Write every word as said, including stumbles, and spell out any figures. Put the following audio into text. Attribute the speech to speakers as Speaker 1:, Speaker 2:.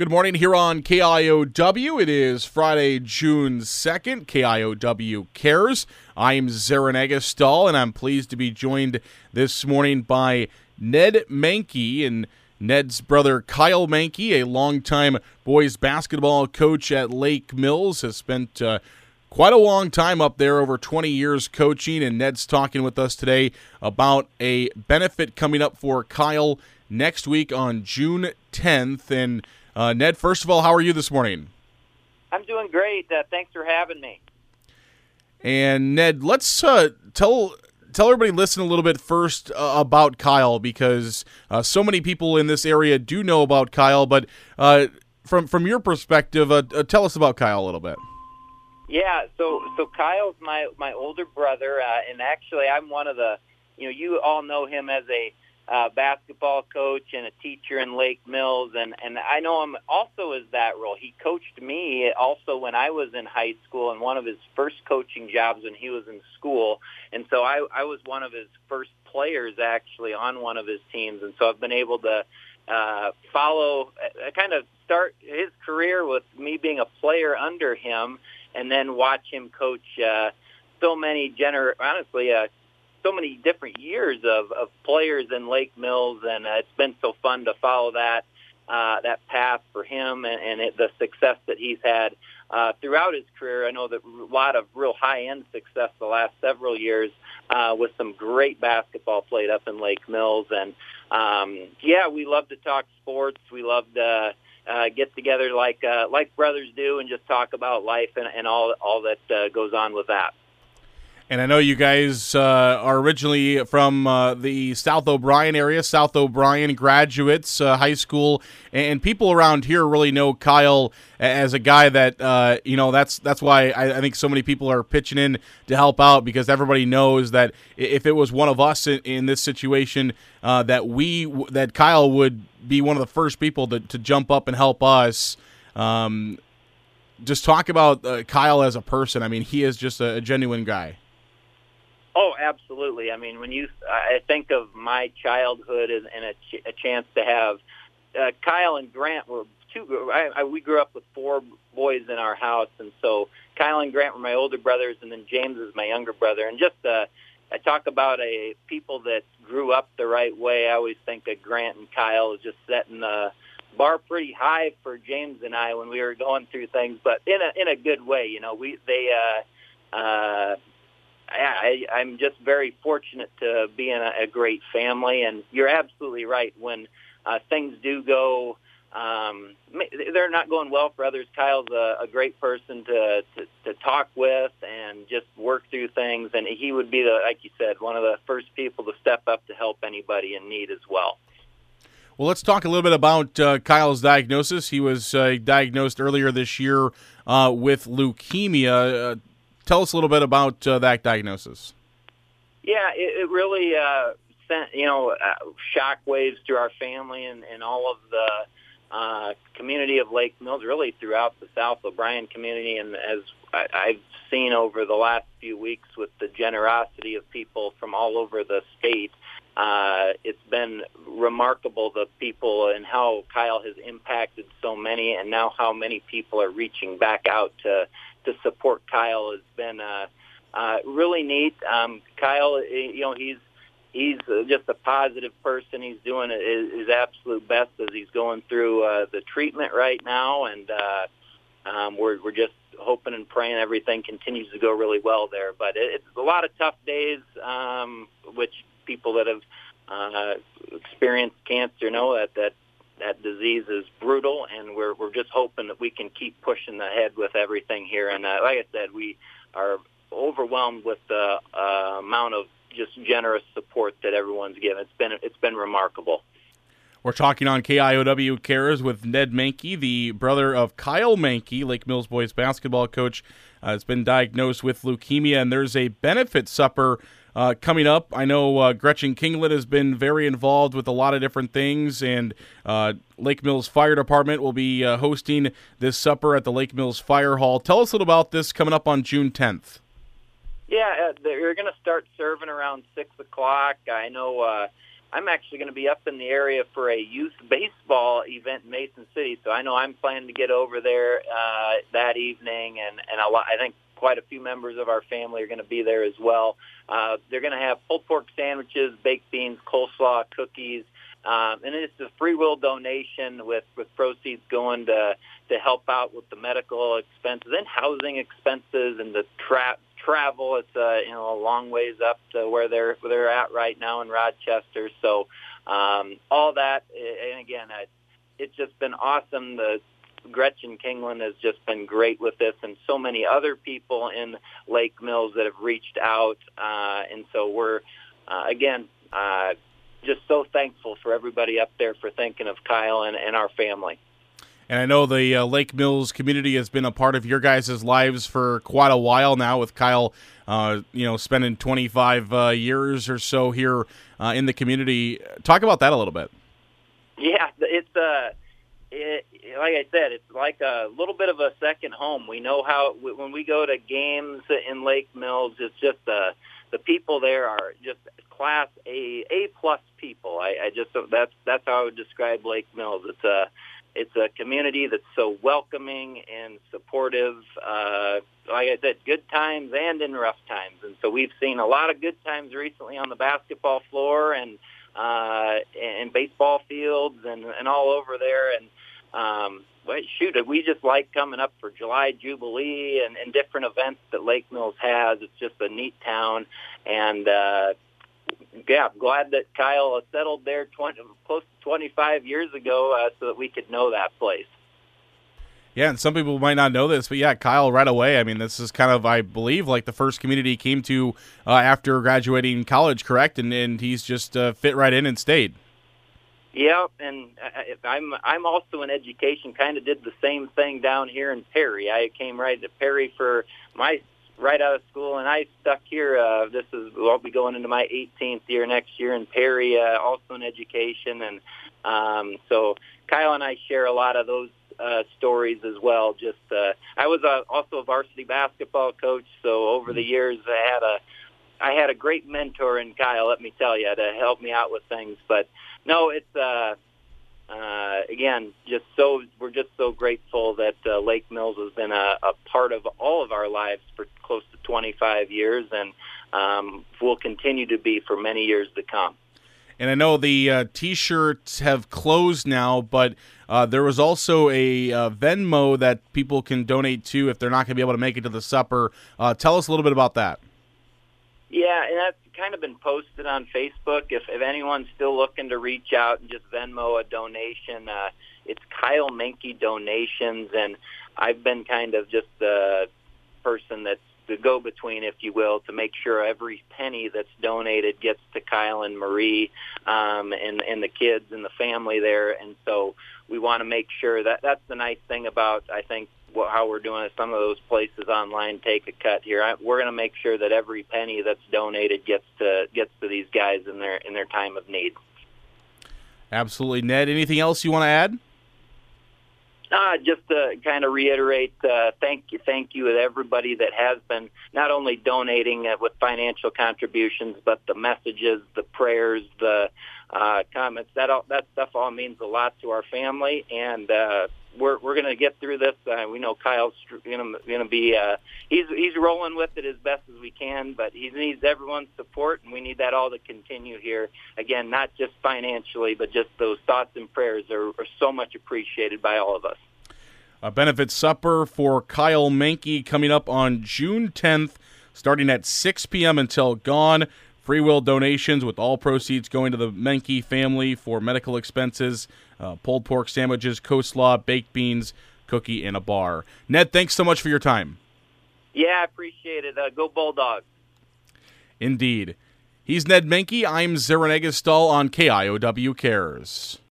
Speaker 1: Good morning here on K I O W. It is Friday, June second. K I O W Cares. I'm Zaran Agastal, and I'm pleased to be joined this morning by Ned Mankey and Ned's brother Kyle Mankey, a longtime boys basketball coach at Lake Mills, has spent uh, quite a long time up there, over twenty years coaching, and Ned's talking with us today about a benefit coming up for Kyle next week on June tenth. And Uh, Ned, first of all, how are you this morning?
Speaker 2: I'm doing great. Uh, thanks for having me.
Speaker 1: And Ned, let's uh, tell tell everybody listen a little bit first uh, about Kyle, because uh, so many people in this area do know about Kyle. But uh, from from your perspective, uh, uh, tell us about Kyle a little bit.
Speaker 2: Yeah, so so Kyle's my my older brother, uh, and actually I'm one of the, you know, you all know him as a Uh, basketball coach and a teacher in Lake Mills, and, and I know him also as that role. He coached me also when I was in high school, and one of his first coaching jobs when he was in school, and so I, I was one of his first players actually on one of his teams, and so I've been able to uh, follow, uh, kind of start his career with me being a player under him, and then watch him coach uh, so many, gener- honestly, uh, so many different years of, of players in Lake Mills, and uh, it's been so fun to follow that uh, that path for him and, and it, the success that he's had uh, throughout his career. I know that a lot of real high-end success the last several years uh, with some great basketball played up in Lake Mills. And, um, yeah, we love to talk sports. We love to uh, get together like uh, like brothers do and just talk about life and, and all, all that uh, goes on with that.
Speaker 1: And I know you guys uh, are originally from uh, the South O'Brien area, South O'Brien graduates, uh, high school, and people around here really know Kyle as a guy that, uh, you know, that's that's why I, I think so many people are pitching in to help out, because everybody knows that if it was one of us in, in this situation, uh, that we that Kyle would be one of the first people to, to jump up and help us. Um, just talk about uh, Kyle as a person. I mean, he is just a, a genuine guy.
Speaker 2: Oh, absolutely. I mean, when you, I think of my childhood and, and a, ch- a chance to have uh, Kyle and Grant were two. I, I, we grew up with four boys in our house, and so Kyle and Grant were my older brothers, and then James is my younger brother. And just uh, I talk about a people that grew up the right way. I always think that Grant and Kyle is just setting the bar pretty high for James and I when we were going through things, but in a in a good way. You know, we they. Uh, uh, I, I'm just very fortunate to be in a, a great family, and you're absolutely right. When uh, things do go, um, they're not going well for others, Kyle's a, a great person to, to, to talk with and just work through things, and he would be, the, like you said, one of the first people to step up to help anybody in need as well.
Speaker 1: Well, let's talk a little bit about uh, Kyle's diagnosis. He was uh, diagnosed earlier this year uh, with leukemia. Uh, Tell us a little bit about uh, that diagnosis.
Speaker 2: Yeah, it, it really uh, sent, you know, uh, shock waves through our family and, and all of the uh, community of Lake Mills, really throughout the South O'Brien community. And as I, I've seen over the last few weeks with the generosity of people from all over the state, uh, it's been remarkable, the people and how Kyle has impacted so many, and now how many people are reaching back out to to support Kyle has been uh, uh, really neat. Um, Kyle, you know, he's he's just a positive person. He's doing his, his absolute best as he's going through uh, the treatment right now, and uh, um, we're we're just hoping and praying everything continues to go really well there. But it, it's a lot of tough days, um, which people that have uh, experienced cancer know that that. That disease is brutal, and we're we're just hoping that we can keep pushing ahead with everything here. And uh, like I said, we are overwhelmed with the uh, amount of just generous support that everyone's given. It's been it's been remarkable.
Speaker 1: We're talking on K I O W Cares with Ned Mankey, the brother of Kyle Mankey, Lake Mills boys basketball coach. Uh, has been diagnosed with leukemia, and there's a benefit supper uh, coming up. I know uh, Gretchen Kinglet has been very involved with a lot of different things, and uh, Lake Mills Fire Department will be uh, hosting this supper at the Lake Mills Fire Hall. Tell us a little about this coming up on June tenth.
Speaker 2: Yeah, uh, they're going to start serving around six o'clock. I know uh, I'm actually going to be up in the area for a youth baseball event in Mason City, so I know I'm planning to get over there uh, that evening, and, and a lot, I think quite a few members of our family are going to be there as well. Uh, they're going to have pulled pork sandwiches, baked beans, coleslaw, cookies, um, and it's a free will donation with, with proceeds going to to help out with the medical expenses and housing expenses and the tra- travel. It's uh, you know a long ways up to where they're where they're at right now in Rochester. So um, all that, and again, I, it's just been awesome. The Gretchen Kingland has just been great with this, and so many other people in Lake Mills that have reached out. Uh, and so we're, uh, again, uh, just so thankful for everybody up there for thinking of Kyle and, and our family.
Speaker 1: And I know the uh, Lake Mills community has been a part of your guys' lives for quite a while now, with Kyle, uh, you know, spending twenty-five uh, years or so here uh, in the community. Talk about that a little bit.
Speaker 2: Yeah, it's uh, it, like I said, it's like a little bit of a second home. We know how when we go to games in Lake Mills, it's just uh, the people there are just class A, A plus people. I, I just that's that's how I would describe Lake Mills. It's a It's a community that's so welcoming and supportive. Uh, like I said, good times and in rough times. And so we've seen a lot of good times recently on the basketball floor and uh, and baseball fields and, and all over there. And um, well, shoot, we just like coming up for July Jubilee and, and different events that Lake Mills has. It's just a neat town. And uh, yeah, I'm glad that Kyle settled there twenty, close to twenty-five years ago uh, so that we could know that place.
Speaker 1: Yeah, and some people might not know this, but yeah, Kyle right away, I mean, this is kind of, I believe, like the first community he came to uh, after graduating college, correct? And, and he's just uh, fit right in and stayed.
Speaker 2: Yeah, and I, I'm I'm also in education, kind of did the same thing down here in Perry. I came right to Perry for my right out of school, and I stuck here. Uh, this is I'll be going into my eighteenth year next year in Perry, uh, also in education, and um, so Kyle and I share a lot of those uh, stories as well. Just uh, I was uh, also a varsity basketball coach, so over the years I had a I had a great mentor in Kyle. Let me tell you, to help me out with things. But no, it's. Uh, Uh, again, just so we're just so grateful that uh, Lake Mills has been a, a part of all of our lives for close to twenty-five years, and um, will continue to be for many years to come.
Speaker 1: And I know the uh, T-shirts have closed now, but uh, there was also a uh, Venmo that people can donate to if they're not going to be able to make it to the supper. Uh, tell us a little bit about that.
Speaker 2: Yeah, and that's kind of been posted on Facebook. If, if anyone's still looking to reach out and just Venmo a donation, uh, it's Kyle Menke Donations, and I've been kind of just the person that's the go-between, if you will, to make sure every penny that's donated gets to Kyle and Marie um, and, and the kids and the family there. And so we want to make sure that that's the nice thing about, I think, what, how we're doing it. Some of those places online take a cut here. I, we're going to make sure that every penny that's donated gets to gets to these guys in their in their time of need.
Speaker 1: Absolutely, Ned. Anything else you want to add?
Speaker 2: Uh, just to kind of reiterate, uh, thank you, thank you to everybody that has been not only donating uh, with financial contributions, but the messages, the prayers, the uh, comments. That all, that stuff all means a lot to our family, and uh, we're we're going to get through this. Uh, we know Kyle's going to be uh, he's he's rolling with it as best as we can, but he needs everyone's support, and we need that all to continue here. Again, not just financially, but just those thoughts and prayers are, are so much appreciated by all of us.
Speaker 1: A benefit supper for Kyle Menke coming up on June tenth, starting at six p.m. until gone. Free will donations with all proceeds going to the Menke family for medical expenses, uh, pulled pork sandwiches, coleslaw, baked beans, cookie, and a bar. Ned, thanks so much for your time.
Speaker 2: Yeah, I appreciate it. Uh, go Bulldogs.
Speaker 1: Indeed. He's Ned Menke. I'm Zeren Egestal on K I O W Cares.